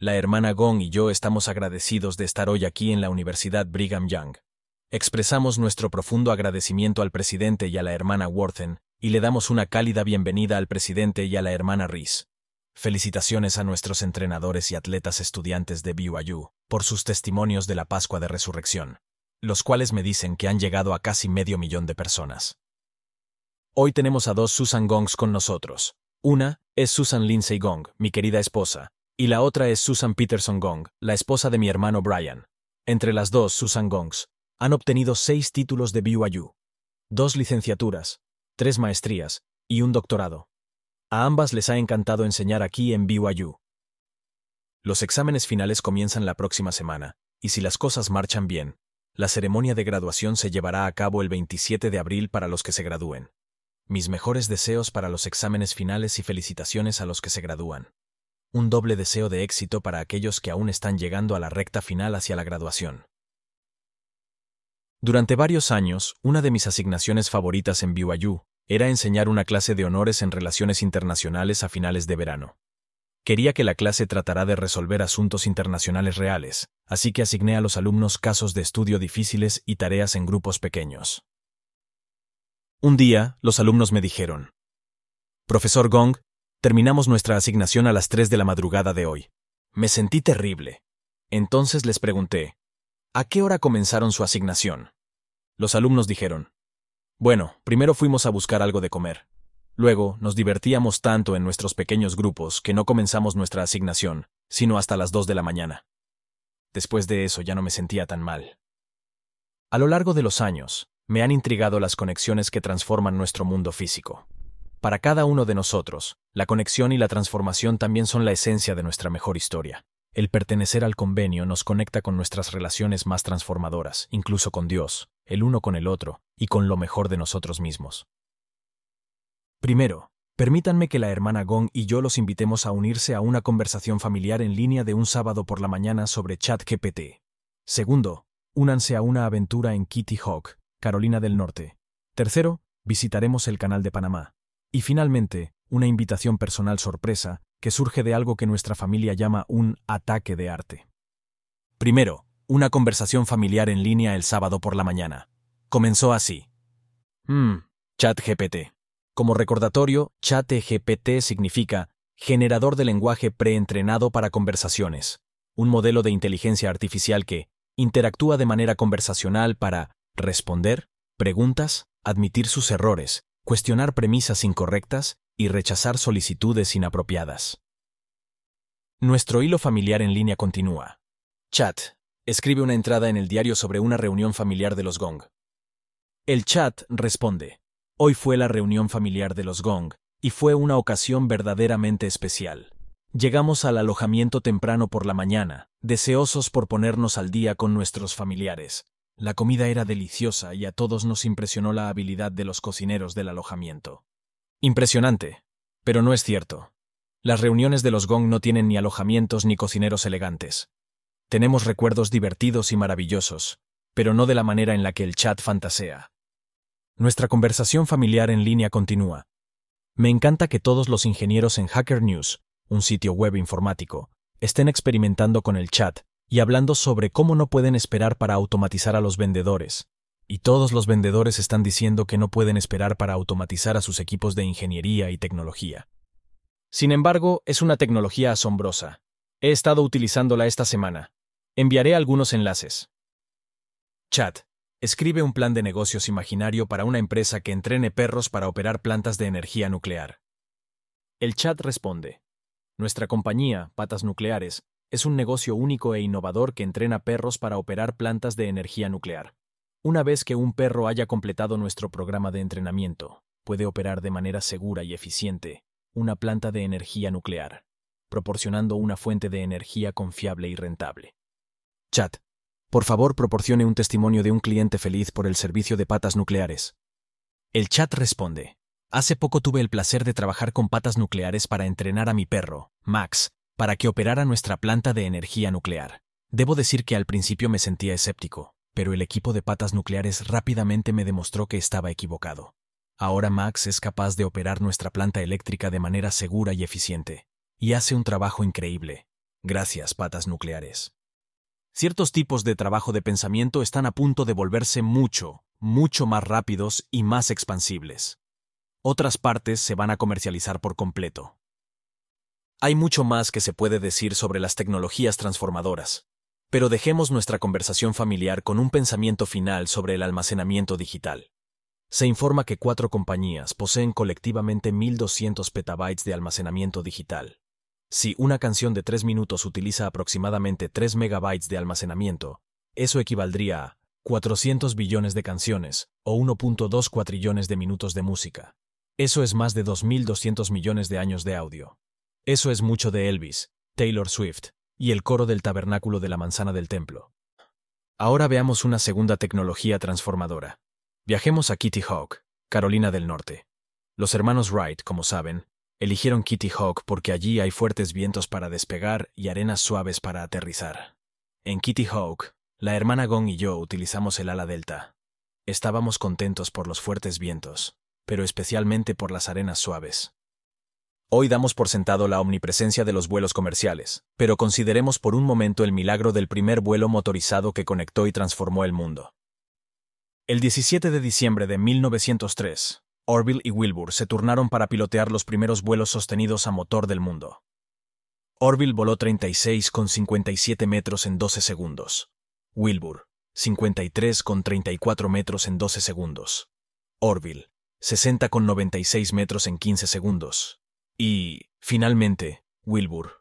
la hermana Gong y yo estamos agradecidos de estar hoy aquí en la Universidad Brigham Young. Expresamos nuestro profundo agradecimiento al presidente y a la hermana Worthen, y le damos una cálida bienvenida al presidente y a la hermana Reese. Felicitaciones a nuestros entrenadores y atletas estudiantes de BYU por sus testimonios de la Pascua de Resurrección, los cuales me dicen que han llegado a casi 500,000 de personas. Hoy tenemos a dos Susan Gongs con nosotros. Una es Susan Lindsay Gong, mi querida esposa, y la otra es Susan Peterson Gong, la esposa de mi hermano Brian. Entre las dos Susan Gongs, han obtenido 6 títulos de BYU, 2 licenciaturas, 3 maestrías y un doctorado. A ambas les ha encantado enseñar aquí en BYU. Los exámenes finales comienzan la próxima semana, y si las cosas marchan bien, la ceremonia de graduación se llevará a cabo el 27 de abril para los que se gradúen. Mis mejores deseos para los exámenes finales y felicitaciones a los que se gradúan. Un doble deseo de éxito para aquellos que aún están llegando a la recta final hacia la graduación. Durante varios años, una de mis asignaciones favoritas en BYU era enseñar una clase de honores en relaciones internacionales a finales de verano. Quería que la clase tratara de resolver asuntos internacionales reales, así que asigné a los alumnos casos de estudio difíciles y tareas en grupos pequeños. Un día, los alumnos me dijeron: «Profesor Gong, terminamos nuestra asignación a las 3 de la madrugada de hoy. Me sentí terrible». Entonces les pregunté: «¿A qué hora comenzaron su asignación?». Los alumnos dijeron: «Bueno, primero fuimos a buscar algo de comer. Luego, nos divertíamos tanto en nuestros pequeños grupos que no comenzamos nuestra asignación, sino hasta las 2 de la mañana. Después de eso ya no me sentía tan mal». A lo largo de los años, me han intrigado las conexiones que transforman nuestro mundo físico. Para cada uno de nosotros, la conexión y la transformación también son la esencia de nuestra mejor historia. El pertenecer al convenio nos conecta con nuestras relaciones más transformadoras, incluso con Dios, el uno con el otro, y con lo mejor de nosotros mismos. Primero, permítanme que la hermana Gong y yo los invitemos a unirse a una conversación familiar en línea de un sábado por la mañana sobre ChatGPT. Segundo, únanse a una aventura en Kitty Hawk, Carolina del Norte. Tercero, visitaremos el Canal de Panamá. Y finalmente, una invitación personal sorpresa que surge de algo que nuestra familia llama un ataque de arte. Primero, una conversación familiar en línea el sábado por la mañana. Comenzó así. ChatGPT. Como recordatorio, ChatGPT significa generador de lenguaje preentrenado para conversaciones, un modelo de inteligencia artificial que interactúa de manera conversacional para responder preguntas, admitir sus errores, cuestionar premisas incorrectas y rechazar solicitudes inapropiadas. Nuestro hilo familiar en línea continúa. Chat. Escribe una entrada en el diario sobre una reunión familiar de los Gong. El chat responde: «Hoy fue la reunión familiar de los Gong, y fue una ocasión verdaderamente especial. Llegamos al alojamiento temprano por la mañana, deseosos por ponernos al día con nuestros familiares. La comida era deliciosa y a todos nos impresionó la habilidad de los cocineros del alojamiento». Impresionante, pero no es cierto. Las reuniones de los Gong no tienen ni alojamientos ni cocineros elegantes. Tenemos recuerdos divertidos y maravillosos, pero no de la manera en la que el chat fantasea. Nuestra conversación familiar en línea continúa. Me encanta que todos los ingenieros en Hacker News, un sitio web informático, estén experimentando con el chat y hablando sobre cómo no pueden esperar para automatizar a los vendedores. Y todos los vendedores están diciendo que no pueden esperar para automatizar a sus equipos de ingeniería y tecnología. Sin embargo, es una tecnología asombrosa. He estado utilizándola esta semana. Enviaré algunos enlaces. Chat. Escribe un plan de negocios imaginario para una empresa que entrene perros para operar plantas de energía nuclear. El chat responde: «Nuestra compañía, Patas Nucleares, es un negocio único e innovador que entrena perros para operar plantas de energía nuclear. Una vez que un perro haya completado nuestro programa de entrenamiento, puede operar de manera segura y eficiente una planta de energía nuclear, proporcionando una fuente de energía confiable y rentable». Chat. Por favor, proporcione un testimonio de un cliente feliz por el servicio de Patas Nucleares. El chat responde: «Hace poco tuve el placer de trabajar con Patas Nucleares para entrenar a mi perro, Max, para que operara nuestra planta de energía nuclear. Debo decir que al principio me sentía escéptico, pero el equipo de Patas Nucleares rápidamente me demostró que estaba equivocado. Ahora Max es capaz de operar nuestra planta eléctrica de manera segura y eficiente, y hace un trabajo increíble. Gracias, patas nucleares. Ciertos tipos de trabajo de pensamiento están a punto de volverse mucho más rápidos y más expansibles. Otras partes se van a comercializar por completo. Hay mucho más que se puede decir sobre las tecnologías transformadoras, pero dejemos nuestra conversación familiar con un pensamiento final sobre el almacenamiento digital. Se informa que 4 compañías poseen colectivamente 1.200 petabytes de almacenamiento digital. Si una canción de 3 minutos utiliza aproximadamente 3 megabytes de almacenamiento, eso equivaldría a 400 billones de canciones o 1.2 cuatrillones de minutos de música. Eso es más de 2.200 millones de años de audio. Eso es mucho de Elvis, Taylor Swift y el coro del tabernáculo de la manzana del templo. Ahora veamos una segunda tecnología transformadora. Viajemos a Kitty Hawk, Carolina del Norte. Los hermanos Wright, como saben, eligieron Kitty Hawk porque allí hay fuertes vientos para despegar y arenas suaves para aterrizar. En Kitty Hawk, la hermana Gong y yo utilizamos el ala delta. Estábamos contentos por los fuertes vientos, pero especialmente por las arenas suaves. Hoy damos por sentado la omnipresencia de los vuelos comerciales, pero consideremos por un momento el milagro del primer vuelo motorizado que conectó y transformó el mundo. El 17 de diciembre de 1903, Orville y Wilbur se turnaron para pilotear los primeros vuelos sostenidos a motor del mundo. Orville voló 36,57 metros en 12 segundos. Wilbur, 53,34 metros en 12 segundos. Orville, 60,96 metros en 15 segundos. Y, finalmente, Wilbur,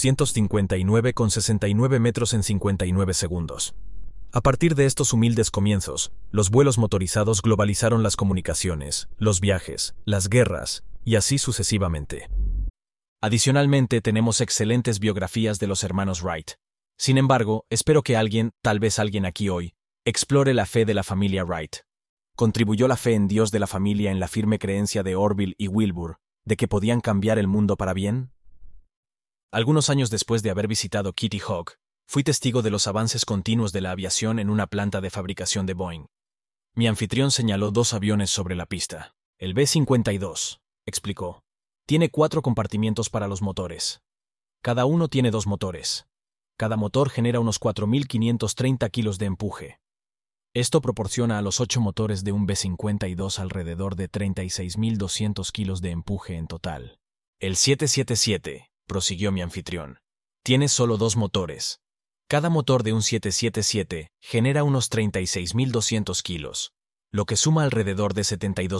259,69 metros en 59 segundos. A partir de estos humildes comienzos, los vuelos motorizados globalizaron las comunicaciones, los viajes, las guerras, y así sucesivamente. Adicionalmente, tenemos excelentes biografías de los hermanos Wright. Sin embargo, espero que alguien, tal vez alguien aquí hoy, explore la fe de la familia Wright. ¿Contribuyó la fe en Dios de la familia en la firme creencia de Orville y Wilbur de que podían cambiar el mundo para bien? Algunos años después de haber visitado Kitty Hawk, fui testigo de los avances continuos de la aviación en una planta de fabricación de Boeing. Mi anfitrión señaló 2 aviones sobre la pista. El B-52, explicó, tiene 4 compartimientos para los motores. Cada uno tiene 2 motores. Cada motor genera unos 4.530 kilos de empuje. Esto proporciona a los 8 motores de un B-52 alrededor de 36.200 kilos de empuje en total. El 777, prosiguió mi anfitrión, tiene solo 2 motores. Cada motor de un 777 genera unos 36.200 kilos, lo que suma alrededor de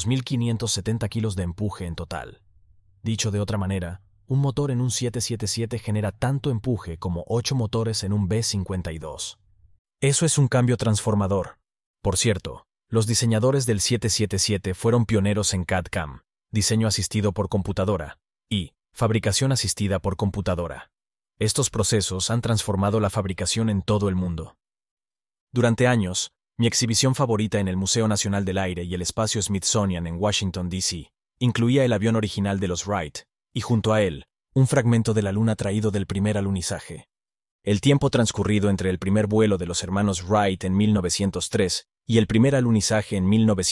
72.570 kilos de empuje en total. Dicho de otra manera, un motor en un 777 genera tanto empuje como 8 motores en un B-52. Eso es un cambio transformador. Por cierto, los diseñadores del 777 fueron pioneros en CAD/CAM, diseño asistido por computadora, y fabricación asistida por computadora. Estos procesos han transformado la fabricación en todo el mundo. Durante años, mi exhibición favorita en el Museo Nacional del Aire y el Espacio Smithsonian en Washington, D.C., incluía el avión original de los Wright, y junto a él, un fragmento de la luna traído del primer alunizaje. El tiempo transcurrido entre el primer vuelo de los hermanos Wright en 1903 y el primer alunizaje en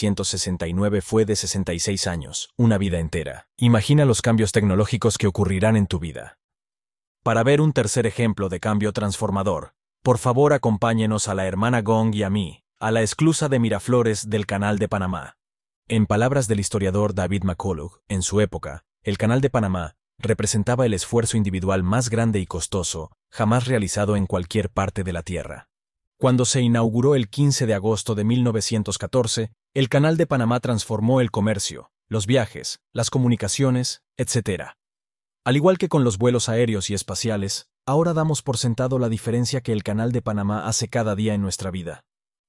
1969 fue de 66 años, una vida entera. Imagina los cambios tecnológicos que ocurrirán en tu vida. Para ver un tercer ejemplo de cambio transformador, por favor acompáñenos a la hermana Gong y a mí, a la esclusa de Miraflores del Canal de Panamá. En palabras del historiador David McCullough, en su época, el Canal de Panamá representaba el esfuerzo individual más grande y costoso jamás realizado en cualquier parte de la Tierra. Cuando se inauguró el 15 de agosto de 1914, el Canal de Panamá transformó el comercio, los viajes, las comunicaciones, etc. Al igual que con los vuelos aéreos y espaciales, ahora damos por sentado la diferencia que el Canal de Panamá hace cada día en nuestra vida.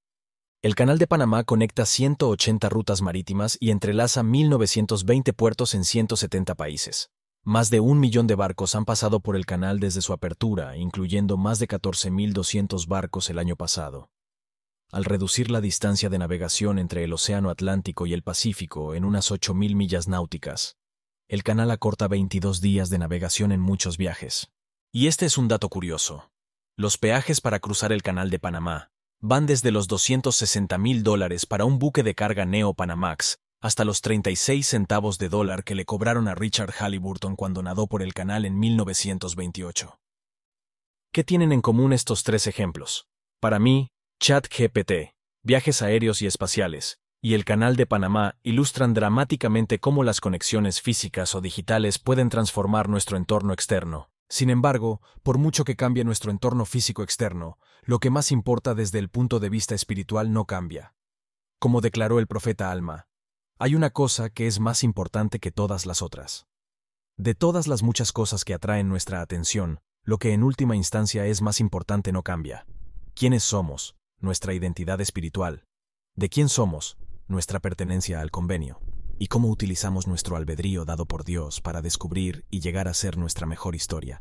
El Canal de Panamá conecta 180 rutas marítimas y entrelaza 1.920 puertos en 170 países. Más de 1 millón de barcos han pasado por el canal desde su apertura, incluyendo más de 14.200 barcos el año pasado. Al reducir la distancia de navegación entre el Océano Atlántico y el Pacífico en unas 8.000 millas náuticas, el canal acorta 22 días de navegación en muchos viajes. Y este es un dato curioso. Los peajes para cruzar el Canal de Panamá van desde los $260,000 para un buque de carga Neo Panamax hasta los 36 centavos de dólar que le cobraron a Richard Halliburton cuando nadó por el canal en 1928. ¿Qué tienen en común estos tres ejemplos? Para mí, ChatGPT, viajes aéreos y espaciales, y el Canal de Panamá ilustran dramáticamente cómo las conexiones físicas o digitales pueden transformar nuestro entorno externo. Sin embargo, por mucho que cambie nuestro entorno físico externo, lo que más importa desde el punto de vista espiritual no cambia. Como declaró el profeta Alma, hay una cosa que es más importante que todas las otras. De todas las muchas cosas que atraen nuestra atención, lo que en última instancia es más importante no cambia. ¿Quiénes somos? Nuestra identidad espiritual. ¿De quién somos? Nuestra pertenencia al convenio. Y cómo utilizamos nuestro albedrío dado por Dios para descubrir y llegar a ser nuestra mejor historia.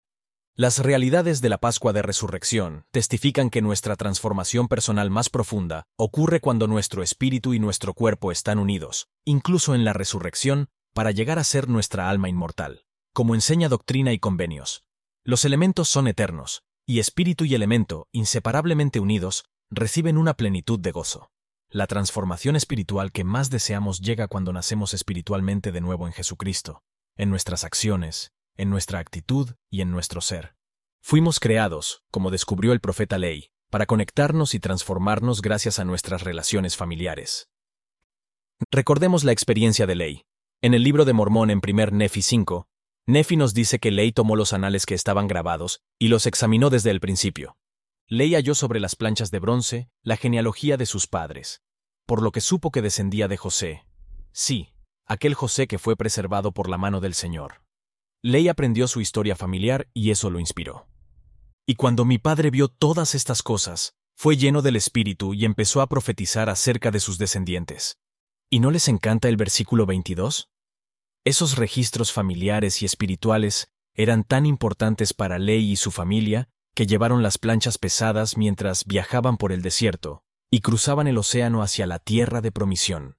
Las realidades de la Pascua de Resurrección testifican que nuestra transformación personal más profunda ocurre cuando nuestro espíritu y nuestro cuerpo están unidos, incluso en la resurrección, para llegar a ser nuestra alma inmortal. Como enseña Doctrina y Convenios, los elementos son eternos, y espíritu y elemento, inseparablemente unidos, reciben una plenitud de gozo. La transformación espiritual que más deseamos llega cuando nacemos espiritualmente de nuevo en Jesucristo, en nuestras acciones, en nuestra actitud y en nuestro ser. Fuimos creados, como descubrió el profeta Ley, para conectarnos y transformarnos gracias a nuestras relaciones familiares. Recordemos la experiencia de Ley. En el libro de Mormón en 1 Nefi 5, Nefi nos dice que Ley tomó los anales que estaban grabados y los examinó desde el principio. Ley halló sobre las planchas de bronce la genealogía de sus padres, por lo que supo que descendía de José. Sí, aquel José que fue preservado por la mano del Señor. Ley aprendió su historia familiar y eso lo inspiró. Y cuando mi padre vio todas estas cosas, fue lleno del Espíritu y empezó a profetizar acerca de sus descendientes. ¿Y no les encanta el versículo 22? Esos registros familiares y espirituales eran tan importantes para Ley y su familia que llevaron las planchas pesadas mientras viajaban por el desierto y cruzaban el océano hacia la tierra de promisión.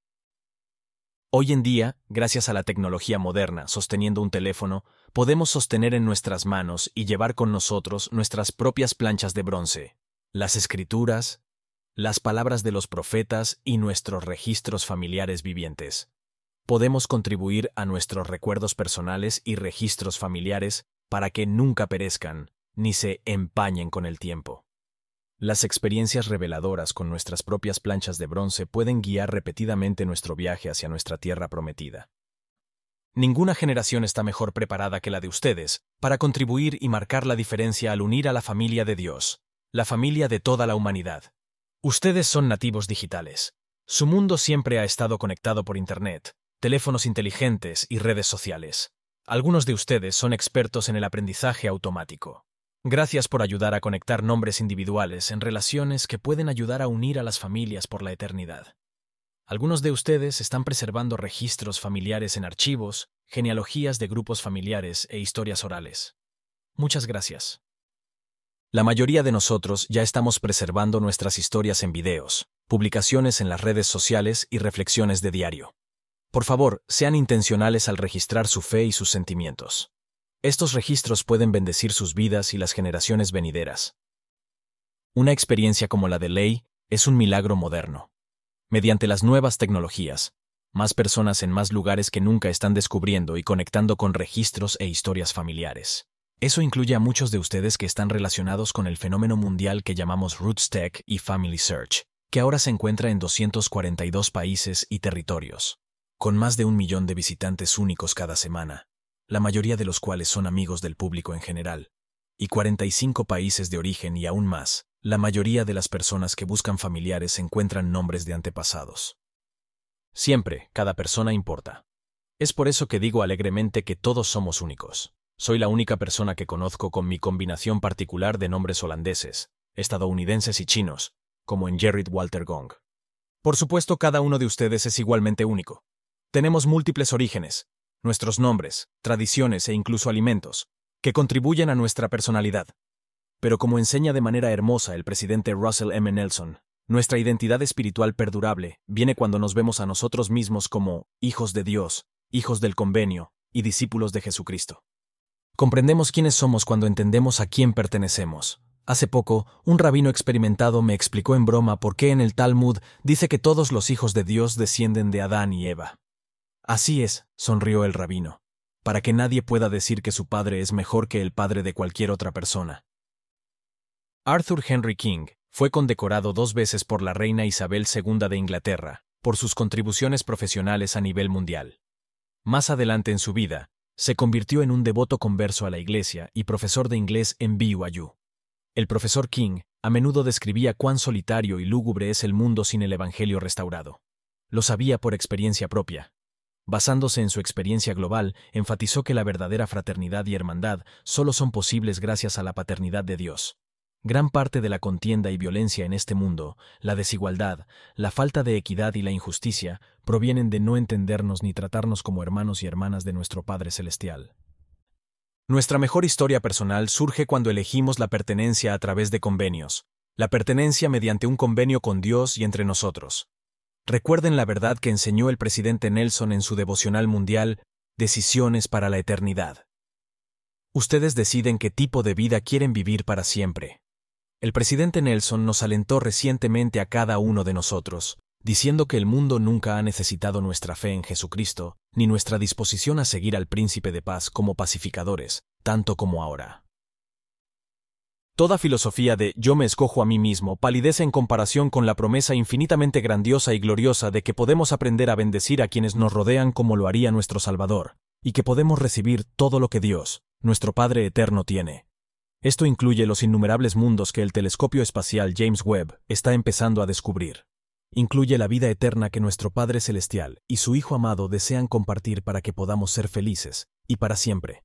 Hoy en día, gracias a la tecnología moderna, sosteniendo un teléfono, podemos sostener en nuestras manos y llevar con nosotros nuestras propias planchas de bronce, las escrituras, las palabras de los profetas y nuestros registros familiares vivientes. Podemos contribuir a nuestros recuerdos personales y registros familiares para que nunca perezcan ni se empañen con el tiempo. Las experiencias reveladoras con nuestras propias planchas de bronce pueden guiar repetidamente nuestro viaje hacia nuestra tierra prometida. Ninguna generación está mejor preparada que la de ustedes para contribuir y marcar la diferencia al unir a la familia de Dios, la familia de toda la humanidad. Ustedes son nativos digitales. Su mundo siempre ha estado conectado por Internet, teléfonos inteligentes y redes sociales. Algunos de ustedes son expertos en el aprendizaje automático. Gracias por ayudar a conectar nombres individuales en relaciones que pueden ayudar a unir a las familias por la eternidad. Algunos de ustedes están preservando registros familiares en archivos, genealogías de grupos familiares e historias orales. Muchas gracias. La mayoría de nosotros ya estamos preservando nuestras historias en videos, publicaciones en las redes sociales y reflexiones de diario. Por favor, sean intencionales al registrar su fe y sus sentimientos. Estos registros pueden bendecir sus vidas y las generaciones venideras. Una experiencia como la de Ley es un milagro moderno. Mediante las nuevas tecnologías, más personas en más lugares que nunca están descubriendo y conectando con registros e historias familiares. Eso incluye a muchos de ustedes que están relacionados con el fenómeno mundial que llamamos Roots Tech y Family Search, que ahora se encuentra en 242 países y territorios, con más de 1 millón de visitantes únicos cada semana, la mayoría de los cuales son amigos del público en general, y 45 países de origen y aún más. La mayoría de las personas que buscan familiares encuentran nombres de antepasados. Siempre, cada persona importa. Es por eso que digo alegremente que todos somos únicos. Soy la única persona que conozco con mi combinación particular de nombres holandeses, estadounidenses y chinos, como en Gerrit Walter Gong. Por supuesto, cada uno de ustedes es igualmente único. Tenemos múltiples orígenes, nuestros nombres, tradiciones e incluso alimentos, que contribuyen a nuestra personalidad. Pero como enseña de manera hermosa el presidente Russell M. Nelson, nuestra identidad espiritual perdurable viene cuando nos vemos a nosotros mismos como hijos de Dios, hijos del convenio y discípulos de Jesucristo. Comprendemos quiénes somos cuando entendemos a quién pertenecemos. Hace poco, un rabino experimentado me explicó en broma por qué en el Talmud dice que todos los hijos de Dios descienden de Adán y Eva. Así es, sonrió el rabino. para que nadie pueda decir que su padre es mejor que el padre de cualquier otra persona. Arthur Henry King fue condecorado 2 veces por la reina Isabel II de Inglaterra por sus contribuciones profesionales a nivel mundial. Más adelante en su vida, se convirtió en un devoto converso a la Iglesia y profesor de inglés en BYU. El profesor King a menudo describía cuán solitario y lúgubre es el mundo sin el Evangelio restaurado. Lo sabía por experiencia propia. Basándose en su experiencia global, enfatizó que la verdadera fraternidad y hermandad solo son posibles gracias a la paternidad de Dios. Gran parte de la contienda y violencia en este mundo, la desigualdad, la falta de equidad y la injusticia, provienen de no entendernos ni tratarnos como hermanos y hermanas de nuestro Padre Celestial. Nuestra mejor historia personal surge cuando elegimos la pertenencia a través de convenios, la pertenencia mediante un convenio con Dios y entre nosotros. Recuerden la verdad que enseñó el presidente Nelson en su devocional mundial, Decisiones para la Eternidad. Ustedes deciden qué tipo de vida quieren vivir para siempre. El presidente Nelson nos alentó recientemente a cada uno de nosotros, diciendo que el mundo nunca ha necesitado nuestra fe en Jesucristo, ni nuestra disposición a seguir al Príncipe de Paz como pacificadores, tanto como ahora. Toda filosofía de «yo me escojo a mí mismo» palidece en comparación con la promesa infinitamente grandiosa y gloriosa de que podemos aprender a bendecir a quienes nos rodean como lo haría nuestro Salvador, y que podemos recibir todo lo que Dios, nuestro Padre Eterno, tiene. Esto incluye los innumerables mundos que el telescopio espacial James Webb está empezando a descubrir. Incluye la vida eterna que nuestro Padre Celestial y su Hijo amado desean compartir para que podamos ser felices, y para siempre.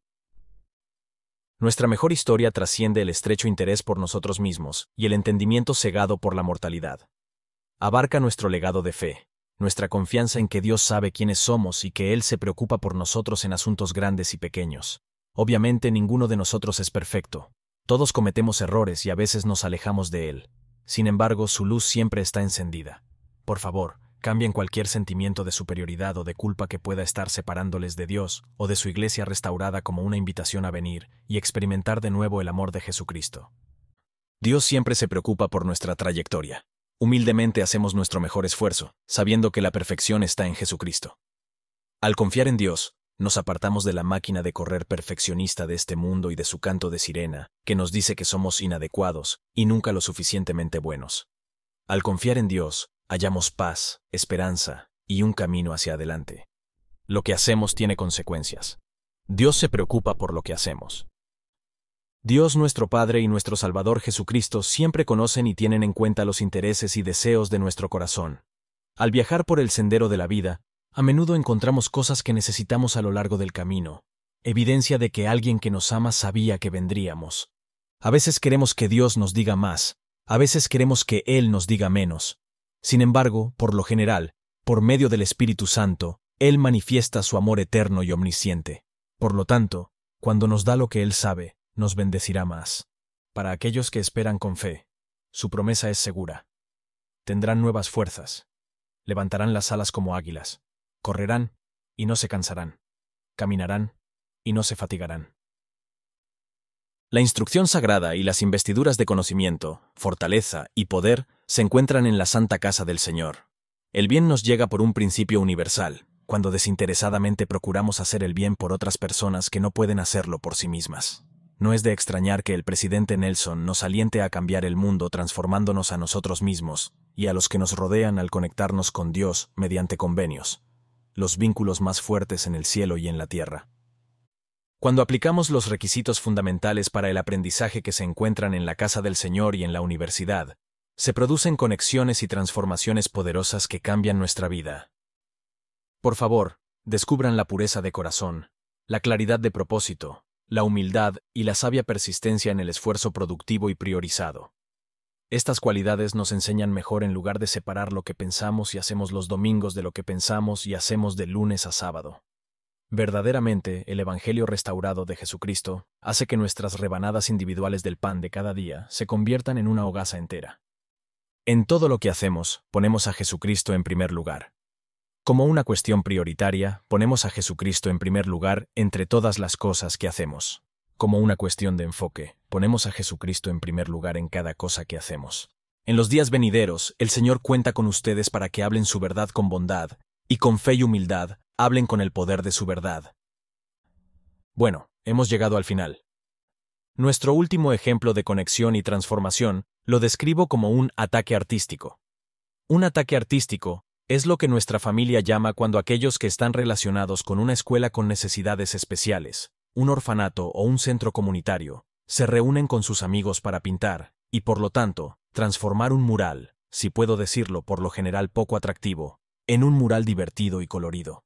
Nuestra mejor historia trasciende el estrecho interés por nosotros mismos y el entendimiento cegado por la mortalidad. Abarca nuestro legado de fe, nuestra confianza en que Dios sabe quiénes somos y que Él se preocupa por nosotros en asuntos grandes y pequeños. Obviamente ninguno de nosotros es perfecto. Todos cometemos errores y a veces nos alejamos de Él. Sin embargo, su luz siempre está encendida. Por favor, cambien cualquier sentimiento de superioridad o de culpa que pueda estar separándoles de Dios o de su iglesia restaurada como una invitación a venir y experimentar de nuevo el amor de Jesucristo. Dios siempre se preocupa por nuestra trayectoria. Humildemente hacemos nuestro mejor esfuerzo, sabiendo que la perfección está en Jesucristo. Al confiar en Dios, nos apartamos de la máquina de correr perfeccionista de este mundo y de su canto de sirena, que nos dice que somos inadecuados y nunca lo suficientemente buenos. Al confiar en Dios, hallamos paz, esperanza y un camino hacia adelante. Lo que hacemos tiene consecuencias. Dios se preocupa por lo que hacemos. Dios nuestro Padre y nuestro Salvador Jesucristo siempre conocen y tienen en cuenta los intereses y deseos de nuestro corazón. Al viajar por el sendero de la vida, a menudo encontramos cosas que necesitamos a lo largo del camino, evidencia de que alguien que nos ama sabía que vendríamos. A veces queremos que Dios nos diga más, a veces queremos que Él nos diga menos. Sin embargo, por lo general, por medio del Espíritu Santo, Él manifiesta su amor eterno y omnisciente. Por lo tanto, cuando nos da lo que Él sabe, nos bendecirá más. Para aquellos que esperan con fe, su promesa es segura. Tendrán nuevas fuerzas. Levantarán las alas como águilas. Correrán y no se cansarán. Caminarán y no se fatigarán. La instrucción sagrada y las investiduras de conocimiento, fortaleza y poder se encuentran en la santa casa del Señor. El bien nos llega por un principio universal, cuando desinteresadamente procuramos hacer el bien por otras personas que no pueden hacerlo por sí mismas. No es de extrañar que el presidente Nelson nos aliente a cambiar el mundo transformándonos a nosotros mismos y a los que nos rodean al conectarnos con Dios mediante convenios, los vínculos más fuertes en el cielo y en la tierra. Cuando aplicamos los requisitos fundamentales para el aprendizaje que se encuentran en la casa del Señor y en la universidad, se producen conexiones y transformaciones poderosas que cambian nuestra vida. Por favor, descubran la pureza de corazón, la claridad de propósito, la humildad y la sabia persistencia en el esfuerzo productivo y priorizado. Estas cualidades nos enseñan mejor en lugar de separar lo que pensamos y hacemos los domingos de lo que pensamos y hacemos de lunes a sábado. Verdaderamente, el Evangelio restaurado de Jesucristo hace que nuestras rebanadas individuales del pan de cada día se conviertan en una hogaza entera. En todo lo que hacemos, ponemos a Jesucristo en primer lugar. Como una cuestión prioritaria, ponemos a Jesucristo en primer lugar entre todas las cosas que hacemos. Como una cuestión de enfoque, ponemos a Jesucristo en primer lugar en cada cosa que hacemos. En los días venideros, el Señor cuenta con ustedes para que hablen su verdad con bondad, y con fe y humildad, hablen con el poder de su verdad. Bueno, hemos llegado al final. Nuestro último ejemplo de conexión y transformación lo describo como un ataque artístico. Un ataque artístico es lo que nuestra familia llama cuando aquellos que están relacionados con una escuela con necesidades especiales, un orfanato o un centro comunitario, se reúnen con sus amigos para pintar, y por lo tanto, transformar un mural, si puedo decirlo por lo general poco atractivo, en un mural divertido y colorido.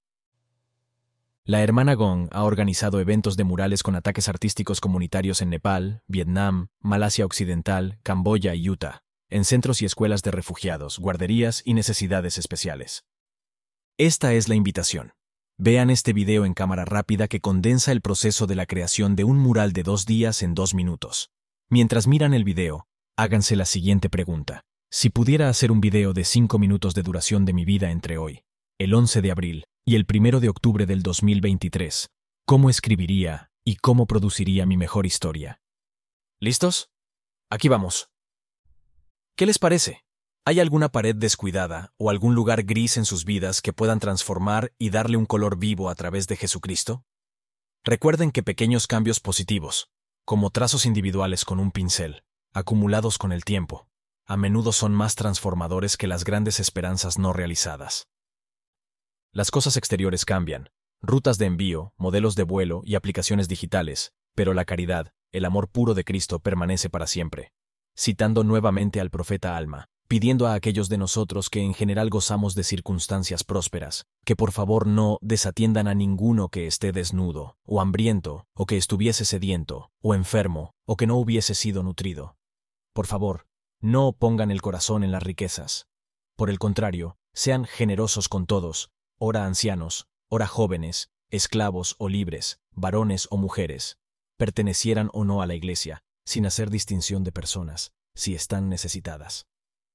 La hermana Gong ha organizado eventos de murales con ataques artísticos comunitarios en Nepal, Vietnam, Malasia Occidental, Camboya y Utah, en centros y escuelas de refugiados, guarderías y necesidades especiales. Esta es la invitación. Vean este video en cámara rápida que condensa el proceso de la creación de un mural de 2 días en 2 minutos. Mientras miran el video, háganse la siguiente pregunta. Si pudiera hacer un video de 5 minutos de duración de mi vida entre hoy, el 11 de abril y el 1 de octubre del 2023, ¿cómo escribiría y cómo produciría mi mejor historia? ¿Listos? Aquí vamos. ¿Qué les parece? ¿Hay alguna pared descuidada o algún lugar gris en sus vidas que puedan transformar y darle un color vivo a través de Jesucristo? Recuerden que pequeños cambios positivos, como trazos individuales con un pincel, acumulados con el tiempo, a menudo son más transformadores que las grandes esperanzas no realizadas. Las cosas exteriores cambian, rutas de envío, modelos de vuelo y aplicaciones digitales, pero la caridad, el amor puro de Cristo permanece para siempre. Citando nuevamente al profeta Alma, pidiendo a aquellos de nosotros que en general gozamos de circunstancias prósperas, que por favor no desatiendan a ninguno que esté desnudo, o hambriento, o que estuviese sediento, o enfermo, o que no hubiese sido nutrido. Por favor, no pongan el corazón en las riquezas. Por el contrario, sean generosos con todos, ora ancianos, ora jóvenes, esclavos o libres, varones o mujeres, pertenecieran o no a la Iglesia, sin hacer distinción de personas, si están necesitadas.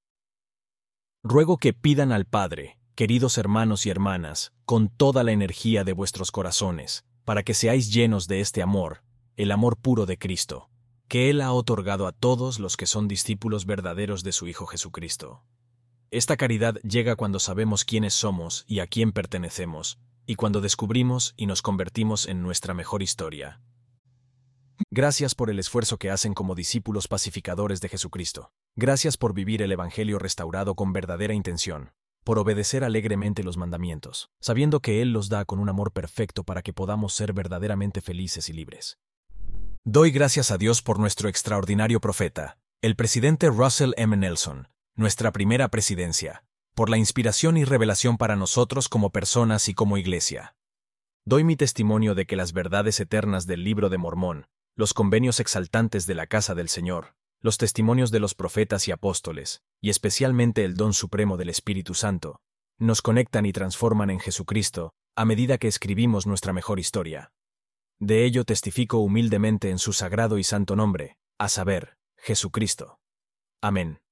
Ruego que pidan al Padre, queridos hermanos y hermanas, con toda la energía de vuestros corazones, para que seáis llenos de este amor, el amor puro de Cristo, que Él ha otorgado a todos los que son discípulos verdaderos de su Hijo Jesucristo. Esta caridad llega cuando sabemos quiénes somos y a quién pertenecemos, y cuando descubrimos y nos convertimos en nuestra mejor historia. Gracias por el esfuerzo que hacen como discípulos pacificadores de Jesucristo. Gracias por vivir el Evangelio restaurado con verdadera intención, por obedecer alegremente los mandamientos, sabiendo que Él los da con un amor perfecto para que podamos ser verdaderamente felices y libres. Doy gracias a Dios por nuestro extraordinario profeta, el presidente Russell M. Nelson, nuestra primera presidencia, por la inspiración y revelación para nosotros como personas y como iglesia. Doy mi testimonio de que las verdades eternas del Libro de Mormón, los convenios exaltantes de la casa del Señor, los testimonios de los profetas y apóstoles, y especialmente el don supremo del Espíritu Santo, nos conectan y transforman en Jesucristo a medida que escribimos nuestra mejor historia. De ello testifico humildemente en su sagrado y santo nombre, a saber, Jesucristo. Amén.